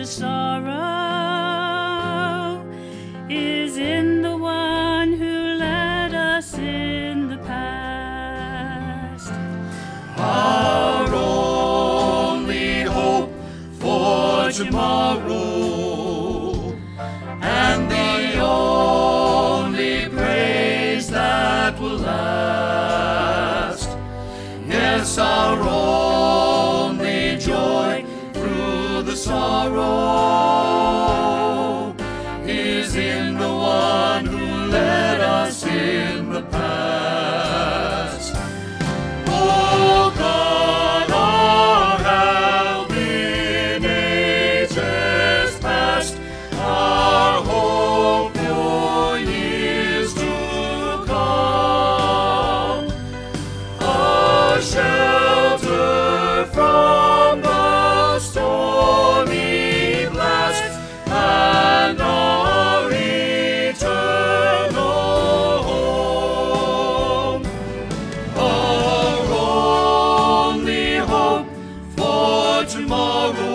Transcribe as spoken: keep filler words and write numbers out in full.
sorrow is in the one who led us in the past. Our only hope for tomorrow, and the only praise that will last. Yes, our only joy through the sorrow is in the one who led us in the past. Oh God, our help in ages past, our hope for years to come, a shelter from the stormy blast, and our eternal home. Our only hope for tomorrow